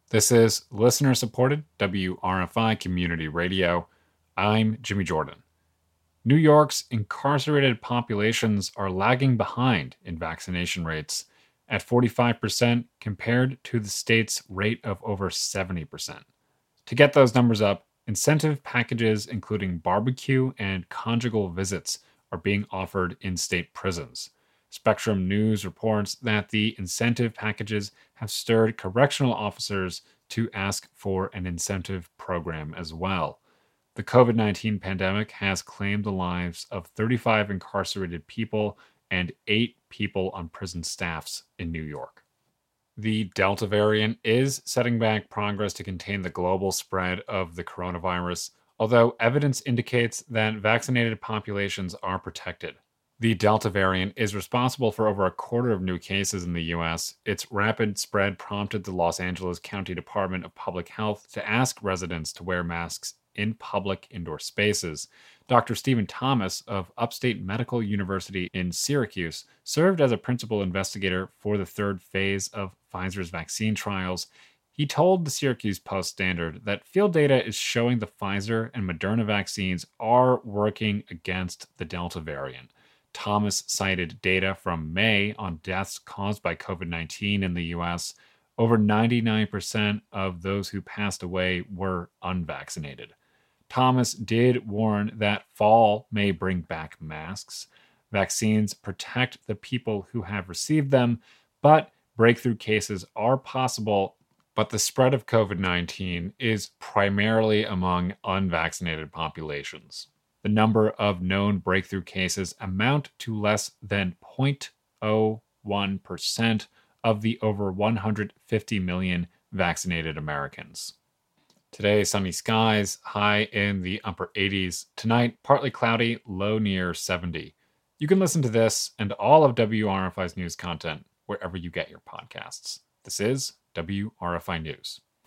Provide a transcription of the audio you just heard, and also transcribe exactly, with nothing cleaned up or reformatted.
This is listener-supported W R F I Community Radio. I'm Jimmy Jordan. New York's incarcerated populations are lagging behind in vaccination rates at forty-five percent compared to the state's rate of over seventy percent. To get those numbers up, incentive packages including barbecue and conjugal visits are being offered in state prisons. Spectrum News reports that the incentive packages have stirred correctional officers to ask for an incentive program as well. The COVID nineteen pandemic has claimed the lives of thirty-five incarcerated people and eight people on prison staffs in New York. The Delta variant is setting back progress to contain the global spread of the coronavirus, although evidence indicates that vaccinated populations are protected. The Delta variant is responsible for over a quarter of new cases in the U S. Its rapid spread prompted the Los Angeles County Department of Public Health to ask residents to wear masks in public indoor spaces. Doctor Stephen Thomas of Upstate Medical University in Syracuse served as a principal investigator for the third phase of Pfizer's vaccine trials. He told the Syracuse Post-Standard that field data is showing the Pfizer and Moderna vaccines are working against the Delta variant. Thomas cited data from May on deaths caused by COVID nineteen in the U S. Over ninety-nine percent of those who passed away were unvaccinated. Thomas did warn that fall may bring back masks. Vaccines protect the people who have received them, but breakthrough cases are possible. But the spread of COVID nineteen is primarily among unvaccinated populations. The number of known breakthrough cases amount to less than zero point zero one percent of the over one hundred fifty million vaccinated Americans. Today, sunny skies, high in the upper eighties. Tonight, partly cloudy, low near seventy. You can listen to this and all of W R F I's news content wherever you get your podcasts. This is W R F I News.